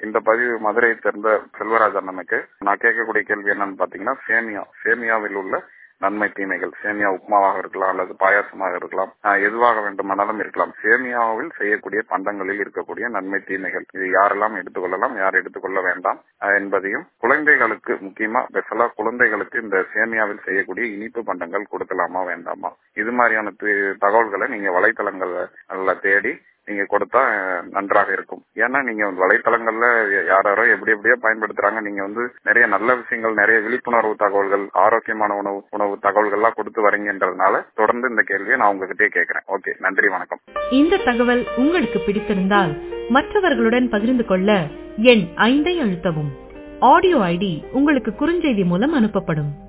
இந்த பதிவு மதுரையை சேர்ந்த செல்வராஜ் அண்ணனுக்கு. நான் கேட்கக்கூடிய கேள்வி என்னன்னு பாத்தீங்கன்னா, சேமியாவில் உள்ள நன்மை தீமைகள். சேமியா உப்புமாவாக இருக்கலாம் அல்லது பாயாசமாக இருக்கலாம், எதுவாக வேண்டுமானாலும் இருக்கலாம். சேமியாவில் செய்யக்கூடிய பண்டங்களில் இருக்கக்கூடிய நன்மை தீமைகள், இது யாரெல்லாம் எடுத்துக்கொள்ளலாம், யார் எடுத்துக்கொள்ள வேண்டாம் என்பதையும், குழந்தைகளுக்கு முக்கியமா ஸ்பெஷலா குழந்தைகளுக்கு இந்த சேமியாவில் செய்யக்கூடிய இனிப்பு பண்டங்கள் கொடுக்கலாமா வேண்டாமா, இது மாதிரியான தகவல்களை நீங்க வலைத்தளங்கள்ல தேடி நீங்க கொடுத்தா நன்றாக இருக்கும். ஏன்னா நீங்க வலைத்தளங்கள்ல யாரோ எப்படியோ பயன்படுத்துறாங்க. நீங்க நிறைய நல்ல விஷயங்கள், நிறைய விழிப்புணர்வு தகவல்கள், ஆரோக்கியமான உணவு தகவல்கள்லாம் கொடுத்து வரீங்கன்றதுனால தொடர்ந்து இந்த கேள்வியை நான் உங்ககிட்டயே கேட்கிறேன். ஓகே, நன்றி, வணக்கம். இந்த தகவல் உங்களுக்கு பிடித்திருந்தால் மற்றவர்களுடன் பகிர்ந்து கொள்ள எண் 5 அழுத்தவும். ஆடியோ ஐடி உங்களுக்கு குறுஞ்செய்தி மூலம் அனுப்பப்படும்.